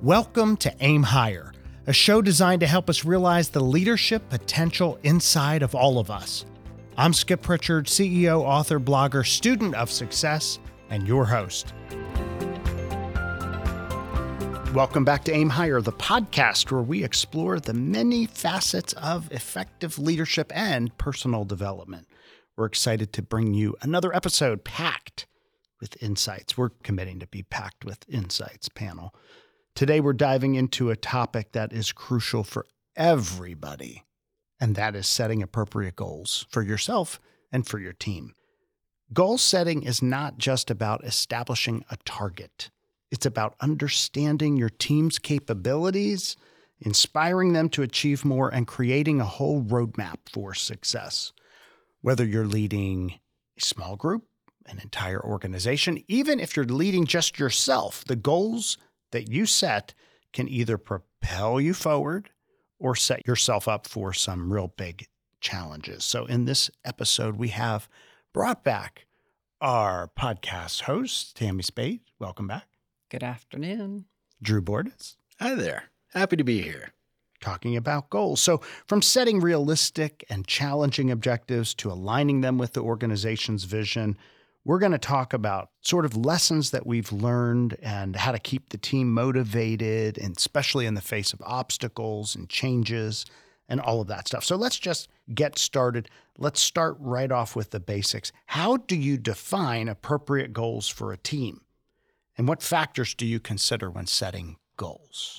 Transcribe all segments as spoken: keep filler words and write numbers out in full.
Welcome to Aim Higher, a show designed to help us realize the leadership potential inside of all of us. I'm Skip Pritchard, C E O, author, blogger, student of success, and your host. Welcome back to Aim Higher, the podcast where we explore the many facets of effective leadership and personal development. We're excited to bring you another episode packed with insights. We're committing to be packed with insights panel. Today, we're diving into a topic that is crucial for everybody, and that is setting appropriate goals for yourself and for your team. Goal setting is not just about establishing a target. It's about understanding your team's capabilities, inspiring them to achieve more, and creating a whole roadmap for success. Whether you're leading a small group, an entire organization, even if you're leading just yourself, the goals that you set can either propel you forward or set yourself up for some real big challenges. So in this episode, we have brought back our podcast host, Tammy Spade. Welcome back. Good afternoon. Drew Bordas. Hi there. Happy to be here. Talking about goals. So from setting realistic and challenging objectives to aligning them with the organization's vision, we're going to talk about sort of lessons that we've learned and how to keep the team motivated, and especially in the face of obstacles and changes and all of that stuff. So let's just get started. Let's start right off with the basics. How do you define appropriate goals for a team? And what factors do you consider when setting goals?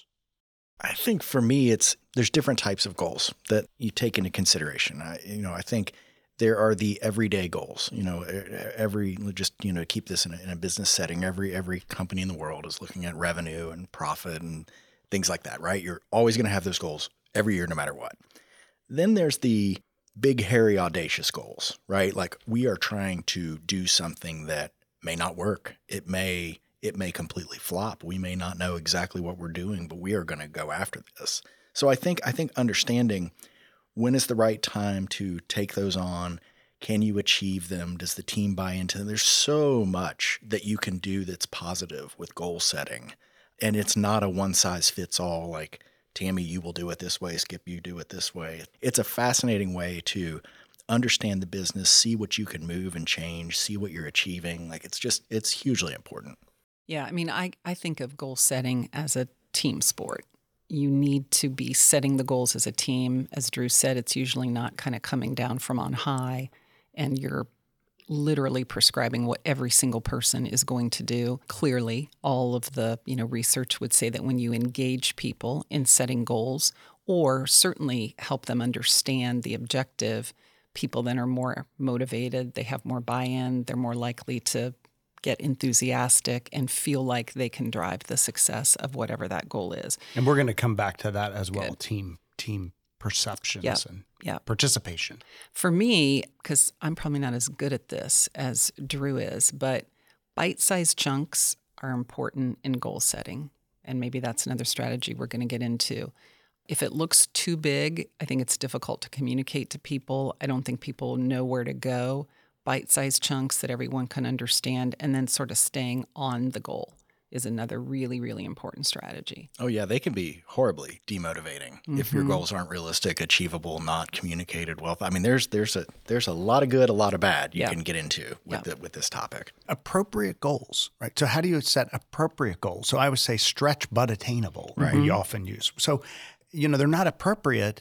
I think for me, it's there's different types of goals that you take into consideration. I, you know, I think there are the everyday goals. You know, every just you know keep this in a, in a business setting. Every every company in the world is looking at revenue and profit and things like that, right? You're always going to have those goals every year, no matter what. Then there's the big, hairy, audacious goals, right? Like we are trying to do something that may not work. It may it may completely flop. We may not know exactly what we're doing, but we are going to go after this. So I think I think understanding when is the right time to take those on? Can you achieve them? Does the team buy into them? There's so much that you can do that's positive with goal setting. And it's not a one size fits all, like, Tammy, you will do it this way, Skip, you do it this way. It's a fascinating way to understand the business, see what you can move and change, see what you're achieving. Like it's just, it's hugely important. Yeah, I mean, I, I think of goal setting as a team sport. You need to be setting the goals as a team. As Drew said, it's usually not kind of coming down from on high and you're literally prescribing what every single person is going to do. Clearly, all of the, you know, research would say that when you engage people in setting goals or certainly help them understand the objective, people then are more motivated, they have more buy-in, they're more likely to get enthusiastic and feel like they can drive the success of whatever that goal is. And we're going to come back to that as well, Good. team team perceptions yep. and yep. participation. For me, because I'm probably not as good at this as Drew is, but bite-sized chunks are important in goal setting. And maybe that's another strategy we're going to get into. If it looks too big, I think it's difficult to communicate to people. I don't think people know where to go. Bite-sized chunks that everyone can understand, and then sort of staying on the goal is another really, really important strategy. Oh, yeah. They can be horribly demotivating mm-hmm. if your goals aren't realistic, achievable, not communicated well. I mean, there's there's a there's a lot of good, a lot of bad you yeah. can get into with, yeah. the, with this topic. Appropriate goals, right? So how do you set appropriate goals? So I would say stretch but attainable, right? Mm-hmm. We often use. So, you know, they're not appropriate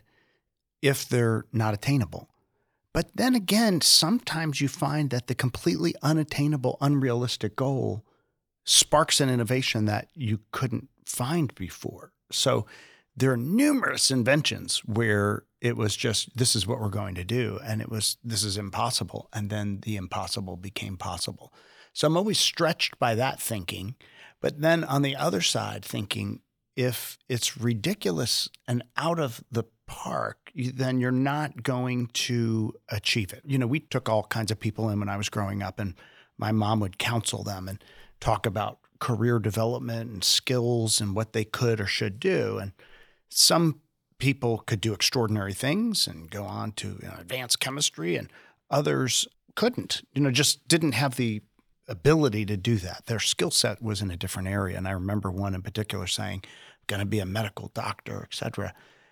if they're not attainable. But then again, sometimes you find that the completely unattainable, unrealistic goal sparks an innovation that you couldn't find before. So there are numerous inventions where it was just, this is what we're going to do. And it was, this is impossible. And then the impossible became possible. So I'm always stretched by that thinking. But then on the other side, thinking, if it's ridiculous and out of the park, then you're not going to achieve it. You know, we took all kinds of people in when I was growing up, and my mom would counsel them and talk about career development and skills and what they could or should do. And some people could do extraordinary things and go on to you know, advanced chemistry, and others couldn't, you know, just didn't have the ability to do that. Their skill set was in a different area. And I remember one in particular saying, going to be a medical doctor, et cetera,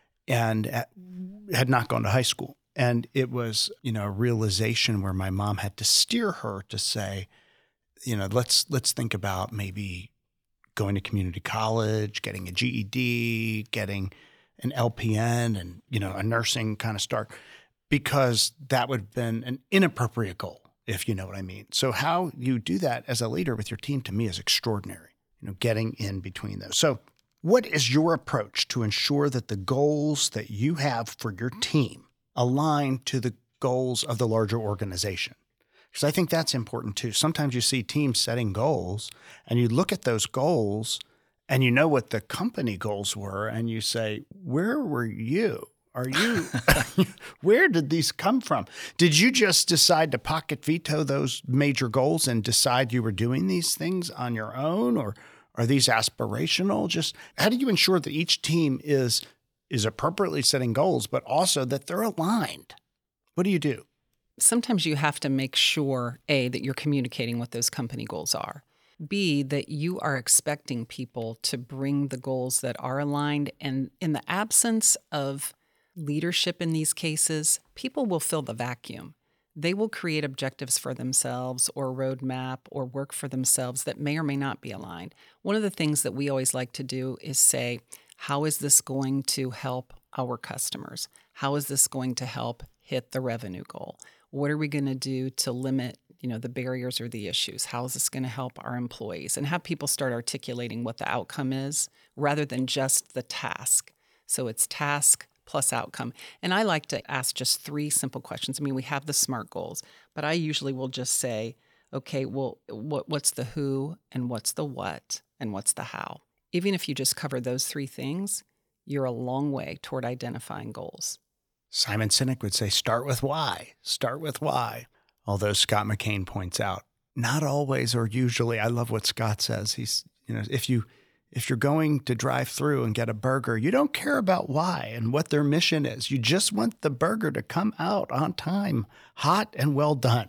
and had not gone to high school. And it was, you know, a realization where my mom had to steer her to say, you know, let's let's think about maybe going to community college, getting a G E D, getting an L P N, and, you know, a nursing kind of start, because that would have been an inappropriate goal, if you know what I mean. So how you do that as a leader with your team, to me, is extraordinary, you know, getting in between those. So what is your approach to ensure that the goals that you have for your team align to the goals of the larger organization? Because I think that's important too. Sometimes you see teams setting goals and you look at those goals and you know what the company goals were and you say, where were you? Are you, where did these come from? Did you just decide to pocket veto those major goals and decide you were doing these things on your own? Or are these aspirational? Just how do you ensure that each team is, is appropriately setting goals, but also that they're aligned? What do you do? Sometimes you have to make sure, A, that you're communicating what those company goals are. B, that you are expecting people to bring the goals that are aligned. And in the absence of leadership in these cases, people will fill the vacuum. They will create objectives for themselves or a roadmap or work for themselves that may or may not be aligned. One of the things that we always like to do is say, how is this going to help our customers? How is this going to help hit the revenue goal? What are we going to do to limit, you know, the barriers or the issues? How is this going to help our employees? And have people start articulating what the outcome is rather than just the task. So it's task plus outcome. And I like to ask just three simple questions. I mean, we have the SMART goals, but I usually will just say, okay, well, what, what's the who and what's the what and what's the how? Even if you just cover those three things, you're a long way toward identifying goals. Simon Sinek would say, start with why, start with why. Although Scott McKain points out, not always or usually, I love what Scott says. He's, you know, if you, if you're going to drive through and get a burger, you don't care about why and what their mission is. You just want the burger to come out on time, hot and well done.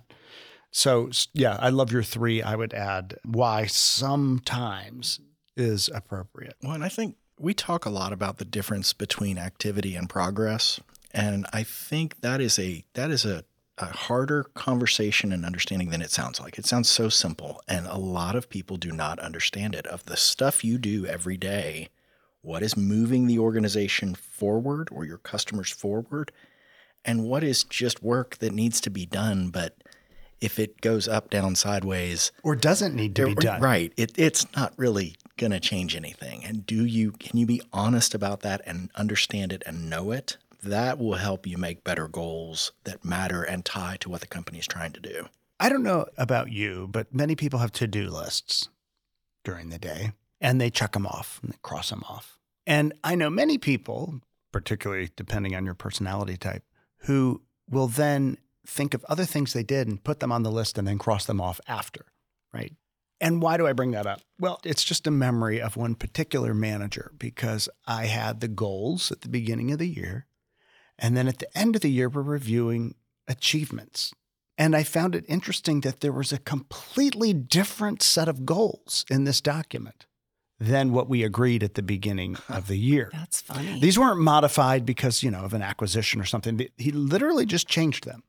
So yeah, I love your three. I would add why sometimes is appropriate. Well, and I think we talk a lot about the difference between activity and progress. And I think that is a that is a, a harder conversation and understanding than it sounds like. It sounds so simple, and a lot of people do not understand it. Of the stuff you do every day, what is moving the organization forward or your customers forward, and what is just work that needs to be done, but if it goes up, down, sideways, or doesn't need to be done, right? It, it's not really going to change anything. And do you can you be honest about that and understand it and know it? That will help you make better goals that matter and tie to what the company is trying to do. I don't know about you, but many people have to-do lists during the day, and they check them off and they cross them off. And I know many people, particularly depending on your personality type, who will then think of other things they did and put them on the list and then cross them off after, right? And why do I bring that up? Well, it's just a memory of one particular manager, because I had the goals at the beginning of the year. And then at the end of the year, we're reviewing achievements. And I found it interesting that there was a completely different set of goals in this document than what we agreed at the beginning of the year. That's funny. These weren't modified because, you know, of an acquisition or something. He literally just changed them,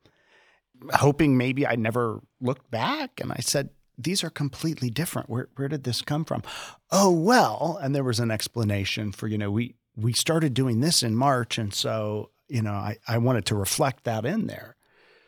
hoping maybe I never looked back. And I said, these are completely different. Where where did this come from? Oh, well, and there was an explanation for, you know, we we started doing this in March, and so you know, I, I wanted to reflect that in there.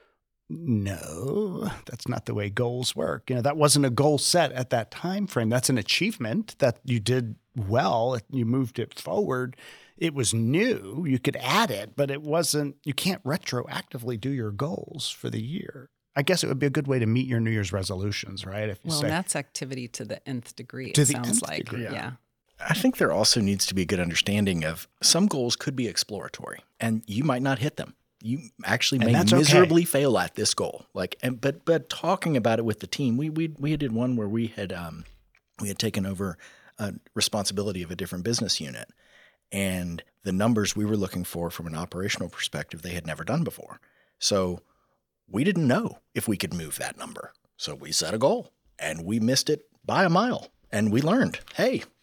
No, that's not the way goals work. You know, that wasn't a goal set at that time frame. That's an achievement that you did well. You moved it forward. It was new. You could add it, but it wasn't, you can't retroactively do your goals for the year. I guess it would be a good way to meet your New Year's resolutions, right? If you well, say, that's activity to the nth degree, to it the sounds nth like. degree, yeah. yeah. I think there also needs to be a good understanding of some goals could be exploratory and you might not hit them. You actually may miserably okay. fail at this goal. Like, and, but, but talking about it with the team, we, we, we did one where we had, um, we had taken over a responsibility of a different business unit, and the numbers we were looking for from an operational perspective, they had never done before. So we didn't know if we could move that number. So we set a goal and we missed it by a mile, and we learned, hey,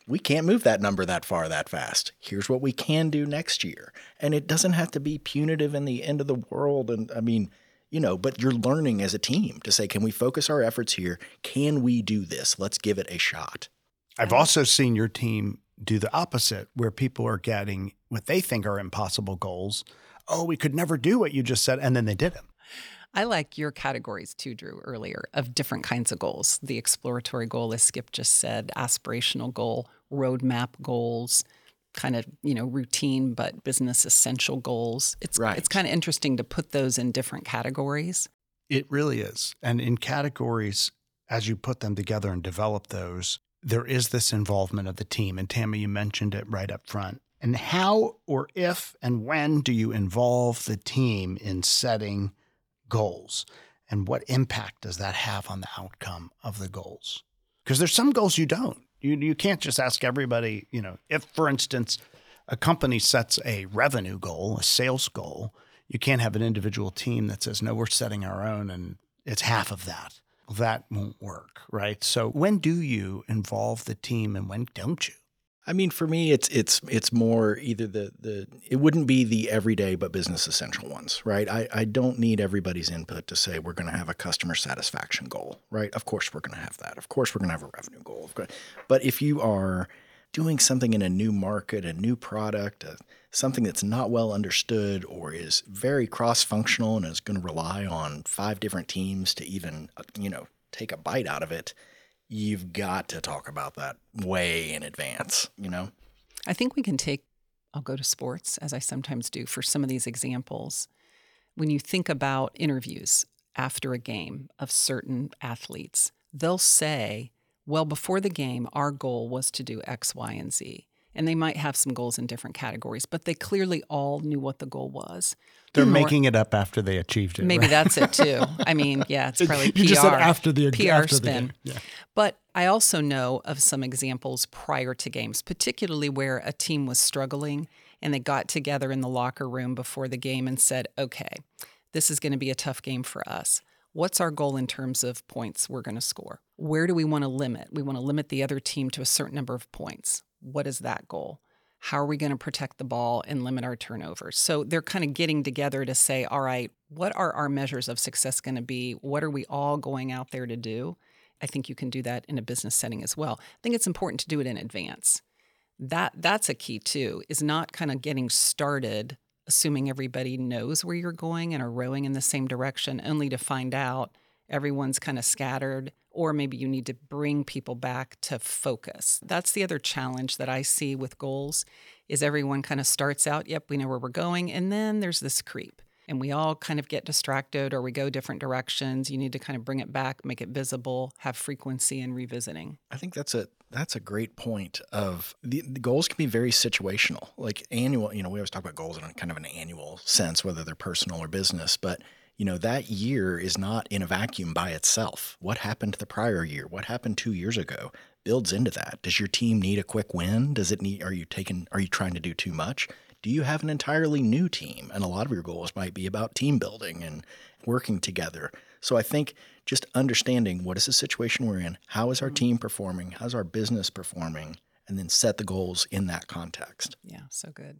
we can't move that number that far that fast. Here's what we can do next year. And it doesn't have to be punitive in the end of the world. And I mean, you know, but you're learning as a team to say, can we focus our efforts here? Can we do this? Let's give it a shot. I've also seen your team do the opposite, where people are getting what they think are impossible goals. Oh, we could never do what you just said. And then they did them. I like your categories too, Drew, earlier, of different kinds of goals. The exploratory goal, as Skip just said, aspirational goal, roadmap goals, kind of, you know, routine but business essential goals. It's right. It's kind of interesting to put those in different categories. It really is. And in categories, as you put them together and develop those, there is this involvement of the team. And Tammy, you mentioned it right up front. And how or if and when do you involve the team in setting goals, and what impact does that have on the outcome of the goals? Because there's some goals you don't. You you can't just ask everybody, you know, if, for instance, a company sets a revenue goal, a sales goal, you can't have an individual team that says, no, we're setting our own and it's half of that. That won't work, right? So when do you involve the team and when don't you? I mean, for me, it's it's it's more either the the it wouldn't be the everyday but business essential ones, right? I, I don't need everybody's input to say we're going to have a customer satisfaction goal, right? Of course we're going to have that. Of course we're going to have a revenue goal. But if you are doing something in a new market, a new product, a, something that's not well understood or is very cross-functional and is going to rely on five different teams to even, you know, take a bite out of it, you've got to talk about that way in advance, you know? I think we can take, I'll go to sports, as I sometimes do, for some of these examples. When you think about interviews after a game of certain athletes, they'll say, well, before the game, our goal was to do X, Y, and Z. And they might have some goals in different categories, but they clearly all knew what the goal was. They're More, making it up after they achieved it. Maybe right? that's it too. I mean, yeah, it's probably you P R. You just said after the P R after spin. The game. Yeah. But I also know of some examples prior to games, particularly where a team was struggling and they got together in the locker room before the game and said, okay, this is going to be a tough game for us. What's our goal in terms of points we're going to score? Where do we want to limit? We want to limit the other team to a certain number of points. What is that goal? How are we going to protect the ball and limit our turnovers? So they're kind of getting together to say, all right, what are our measures of success going to be? What are we all going out there to do? I think you can do that in a business setting as well. I think it's important to do it in advance. That that's a key too, is not kind of getting started assuming everybody knows where you're going and are rowing in the same direction, only to find out everyone's kind of scattered, or maybe you need to bring people back to focus. That's the other challenge that I see with goals, is everyone kind of starts out, yep, we know where we're going, and then there's this creep. And we all kind of get distracted or we go different directions. You need to kind of bring it back, make it visible, have frequency and revisiting. I think that's a that's a great point of the, the goals can be very situational. Like annual, you know, we always talk about goals in kind of an annual sense, whether they're personal or business, but you know, that year is not in a vacuum by itself. What happened the prior year? What happened two years ago builds into that. Does your team need a quick win? Does it need, are you taking, are you trying to do too much? Do you have an entirely new team? And a lot of your goals might be about team building and working together. So I think just understanding what is the situation we're in, how is our team performing, how's our business performing, and then set the goals in that context. Yeah, so good.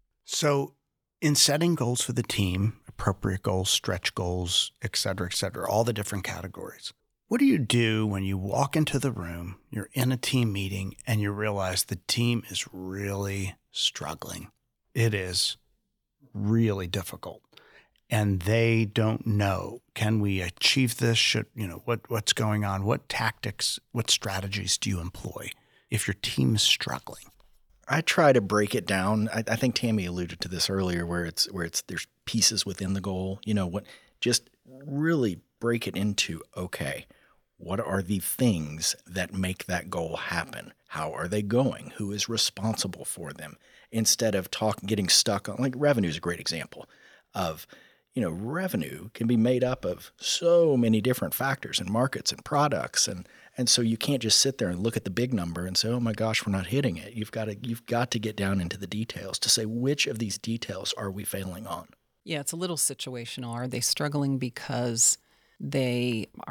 So in setting goals for the team, appropriate goals, stretch goals, et cetera, et cetera, all the different categories, what do you do when you walk into the room, you're in a team meeting, and you realize the team is really struggling? It is really difficult. And they don't know, can we achieve this? Should, you know, what, what's going on? What tactics, what strategies do you employ if your team is struggling? I try to break it down. I, I think Tammy alluded to this earlier, where it's where it's there's pieces within the goal. You know, what just really break it into, okay, what are the things that make that goal happen? How are they going? Who is responsible for them? Instead of talking, getting stuck on, like revenue is a great example of, you know, revenue can be made up of so many different factors and markets and products. And, and so you can't just sit there and look at the big number and say, oh my gosh, we're not hitting it. You've got to, you've got to get down into the details to say, which of these details are we failing on? Yeah, it's a little situational. Are they struggling because they are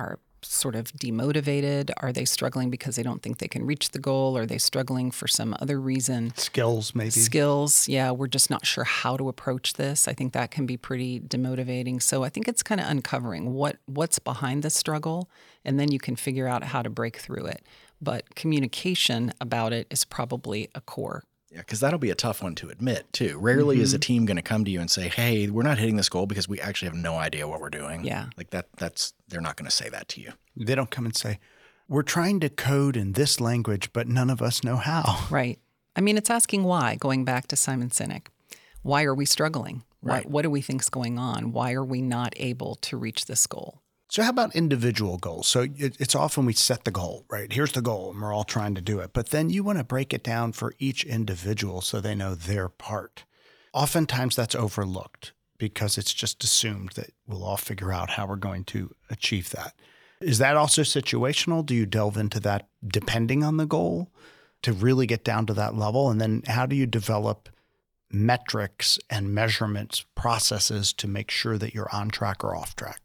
sort of demotivated? Are they struggling because they don't think they can reach the goal? Are they struggling for some other reason? Skills, maybe. Skills, yeah. We're just not sure how to approach this. I think that can be pretty demotivating. So I think it's kind of uncovering what what's behind the struggle, and then you can figure out how to break through it. But communication about it is probably a core. Yeah, because that'll be a tough one to admit, too. Rarely mm-hmm. is a team going to come to you and say, hey, we're not hitting this goal because we actually have no idea what we're doing. Yeah. Like that, that's, they're not going to say that to you. They don't come and say, we're trying to code in this language, but none of us know how. Right. I mean, it's asking why, going back to Simon Sinek. Why are we struggling? Right. What, what do we think's going on? Why are we not able to reach this goal? So how about individual goals? So it, it's often we set the goal, right? Here's the goal, and we're all trying to do it. But then you want to break it down for each individual so they know their part. Oftentimes that's overlooked because it's just assumed that we'll all figure out how we're going to achieve that. Is that also situational? Do you delve into that depending on the goal to really get down to that level? And then how do you develop metrics and measurements processes to make sure that you're on track or off track?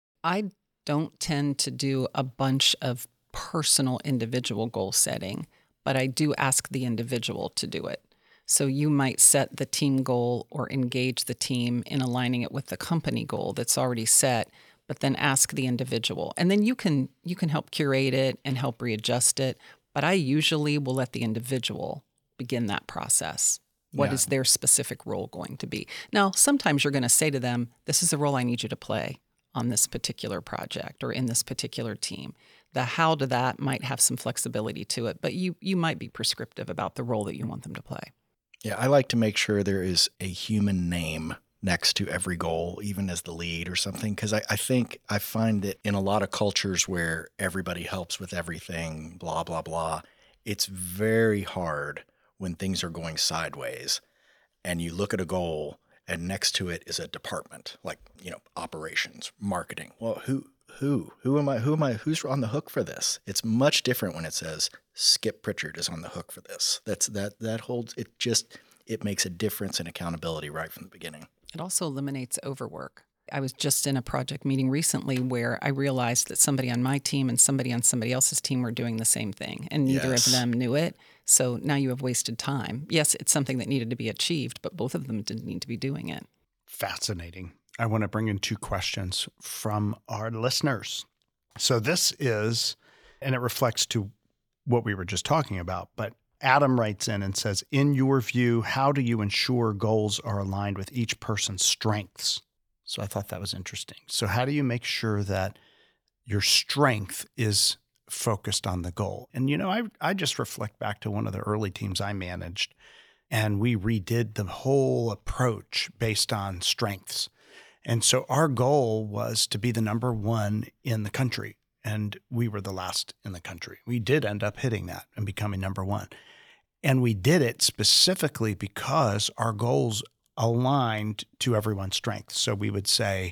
I don't tend to do a bunch of personal individual goal setting, but I do ask the individual to do it. So you might set the team goal or engage the team in aligning it with the company goal that's already set, but then ask the individual. And then you can you can help curate it and help readjust it, but I usually will let the individual begin that process. What Yeah. is their specific role going to be? Now, sometimes you're going to say to them, this is the role I need you to play on this particular project or in this particular team. The how to that might have some flexibility to it, but you you might be prescriptive about the role that you want them to play. Yeah, I like to make sure there is a human name next to every goal, even as the lead or something, because I, I think I find that in a lot of cultures where everybody helps with everything, blah, blah, blah, it's very hard when things are going sideways and you look at a goal and next to it is a department like, you know, operations, marketing. Well, who, who, who am I, who am I, who's on the hook for this? It's much different when it says Skip Pritchard is on the hook for this. That's, that, that holds, it just, it makes a difference in accountability right from the beginning. It also eliminates overwork. I was just in a project meeting recently where I realized that somebody on my team and somebody on somebody else's team were doing the same thing, and neither Yes. of them knew it. So now you have wasted time. Yes, it's something that needed to be achieved, but both of them didn't need to be doing it. Fascinating. I want to bring in two questions from our listeners. So this is, and it reflects to what we were just talking about, but Adam writes in and says, in your view, how do you ensure goals are aligned with each person's strengths? So I thought that was interesting. So how do you make sure that your strength is focused on the goal? And, you know, I I just reflect back to one of the early teams I managed, and we redid the whole approach based on strengths. And so our goal was to be the number one in the country, and we were the last in the country. We did end up hitting that and becoming number one. And we did it specifically because our goals aligned to everyone's strengths. So we would say,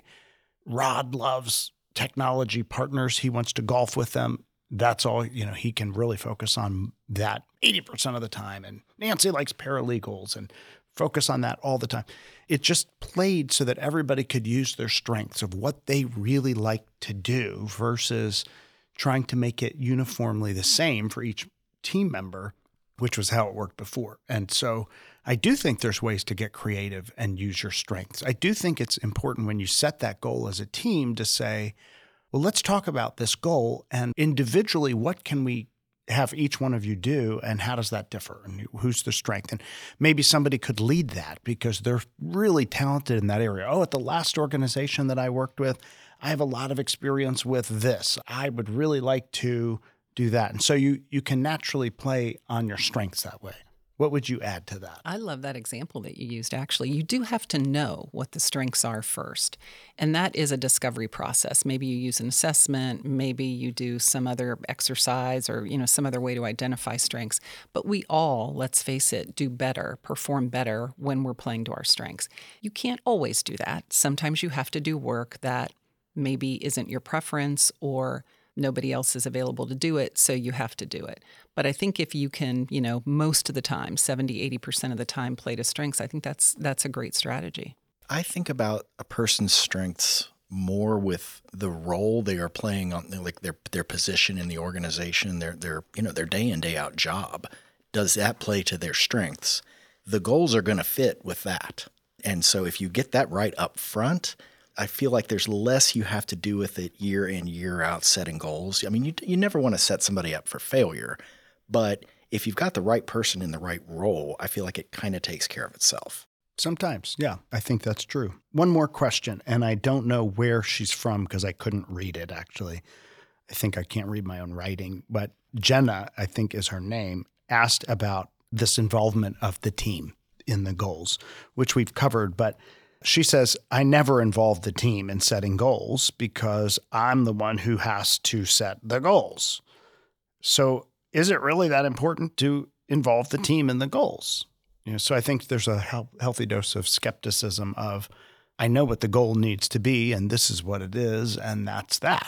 Rod loves technology partners. He wants to golf with them. That's all, you know, he can really focus on that eighty percent of the time. And Nancy likes paralegals and focus on that all the time. It just played so that everybody could use their strengths of what they really like to do versus trying to make it uniformly the same for each team member, which was how it worked before. And so I do think there's ways to get creative and use your strengths. I do think it's important when you set that goal as a team to say, well, let's talk about this goal and individually, what can we have each one of you do and how does that differ and who's the strength? And maybe somebody could lead that because they're really talented in that area. Oh, at the last organization that I worked with, I have a lot of experience with this. I would really like to do that. And so you you can naturally play on your strengths that way. What would you add to that? I love that example that you used, actually. You do have to know what the strengths are first. And that is a discovery process. Maybe you use an assessment, maybe you do some other exercise or, you know, some other way to identify strengths. But we all, let's face it, do better, perform better when we're playing to our strengths. You can't always do that. Sometimes you have to do work that maybe isn't your preference or nobody else is available to do it, so you have to do it. But I think if you can, you know, most of the time, seventy, eighty percent of the time play to strengths, I think that's that's a great strategy. I think about a person's strengths more with the role they are playing on, like their their position in the organization, their their you know their day in day out job. Does that play to their strengths? The goals are going to fit with that. And so if you get that right up front, I feel like there's less you have to do with it year in, year out, setting goals. I mean, you you never want to set somebody up for failure, but if you've got the right person in the right role, I feel like it kind of takes care of itself. Sometimes, yeah, I think that's true. One more question, and I don't know where she's from because I couldn't read it, actually. I think I can't read my own writing, but Jenna, I think is her name, asked about this involvement of the team in the goals, which we've covered, but she says, I never involve the team in setting goals because I'm the one who has to set the goals. So is it really that important to involve the team in the goals? You know, so I think there's a he- healthy dose of skepticism of, I know what the goal needs to be, and this is what it is, and that's that.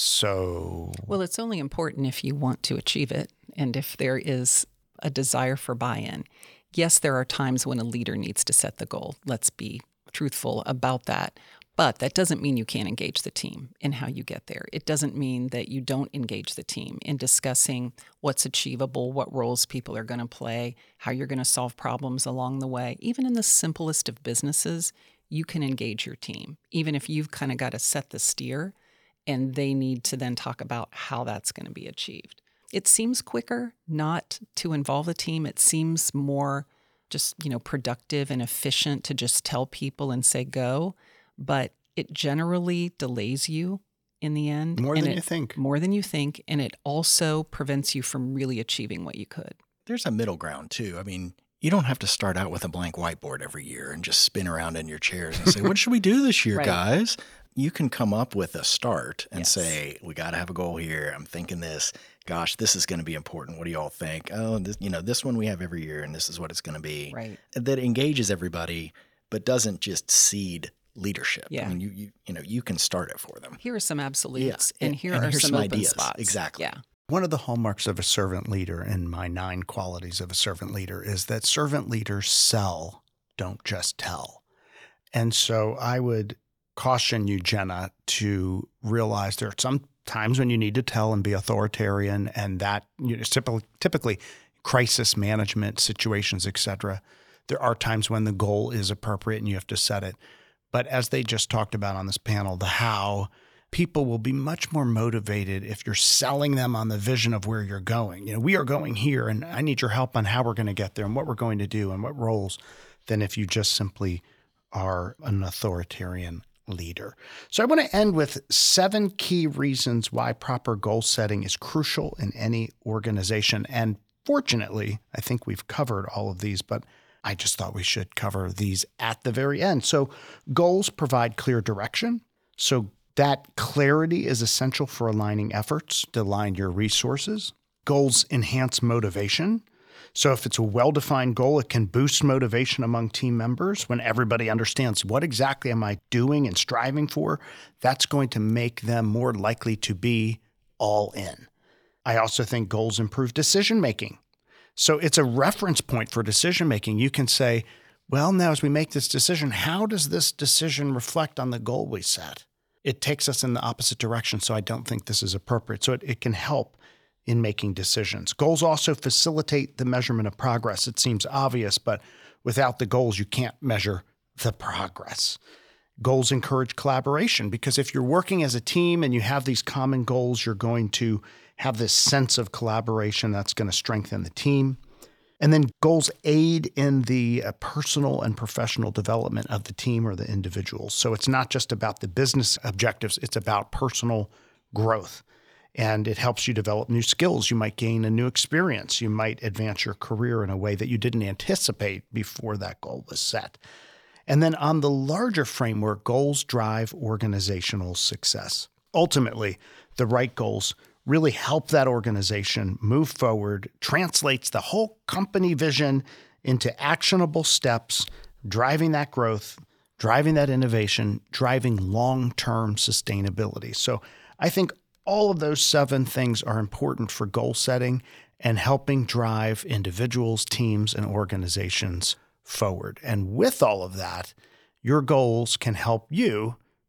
So, well, it's only important if you want to achieve it and if there is a desire for buy-in. Yes, there are times when a leader needs to set the goal. Let's be truthful about that. But that doesn't mean you can't engage the team in how you get there. It doesn't mean that you don't engage the team in discussing what's achievable, what roles people are going to play, how you're going to solve problems along the way. Even in the simplest of businesses, you can engage your team, even if you've kind of got to set the steer and they need to then talk about how that's going to be achieved. It seems quicker not to involve the team. It seems more just, you know, productive and efficient to just tell people and say go. But it generally delays you in the end. More than it, you think. More than you think. And it also prevents you from really achieving what you could. There's a middle ground, too. I mean, you don't have to start out with a blank whiteboard every year and just spin around in your chairs and say, what should we do this year, right. guys? You can come up with a start and yes. say, we got to have a goal here. I'm thinking this. Gosh, this is going to be important. What do you all think? Oh, this, you know, this one we have every year, and this is what it's going to be. Right. That engages everybody, but doesn't just seed leadership. Yeah. I mean, you you you know, you can start it for them. Here are some absolutes, yeah. and here and are here's some, some open ideas. spots. Exactly. Yeah. One of the hallmarks of a servant leader in my nine qualities of a servant leader is that servant leaders sell, don't just tell. And so I would caution you, Jenna, to realize there are some times when you need to tell and be authoritarian, and that you know, typically, typically crisis management situations, et cetera. There are times when the goal is appropriate and you have to set it. But as they just talked about on this panel, the how, people will be much more motivated if you're selling them on the vision of where you're going. You know, we are going here, and I need your help on how we're going to get there and what we're going to do and what roles, than if you just simply are an authoritarian leader. So I want to end with seven key reasons why proper goal setting is crucial in any organization. And fortunately, I think we've covered all of these, but I just thought we should cover these at the very end. So goals provide clear direction. So that clarity is essential for aligning efforts to align your resources. Goals enhance motivation. So if it's a well-defined goal, it can boost motivation among team members when everybody understands what exactly am I doing and striving for. That's going to make them more likely to be all in. I also think goals improve decision-making. So it's a reference point for decision-making. You can say, well, now as we make this decision, how does this decision reflect on the goal we set? It takes us in the opposite direction, so I don't think this is appropriate. So it, it can help in making decisions. Goals also facilitate the measurement of progress. It seems obvious, but without the goals, you can't measure the progress. Goals encourage collaboration because if you're working as a team and you have these common goals, you're going to have this sense of collaboration that's going to strengthen the team. And then goals aid in the uh, personal and professional development of the team or the individuals. So it's not just about the business objectives, it's about personal growth. And it helps you develop new skills. You might gain a new experience. You might advance your career in a way that you didn't anticipate before that goal was set. And then on the larger framework, goals drive organizational success. Ultimately, the right goals really help that organization move forward, translates the whole company vision into actionable steps, driving that growth, driving that innovation, driving long-term sustainability. So I think all of those seven things are important for goal setting and helping drive individuals, teams, and organizations forward. And with all of that, your goals can help you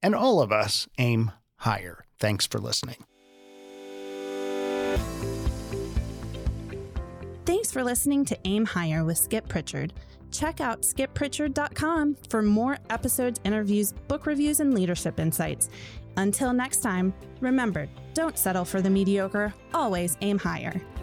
and all of us aim higher. Thanks for listening. Thanks for listening to Aim Higher with Skip Pritchard. Check out skip pritchard dot com for more episodes, interviews, book reviews, and leadership insights. Until next time, remember, don't settle for the mediocre, always aim higher.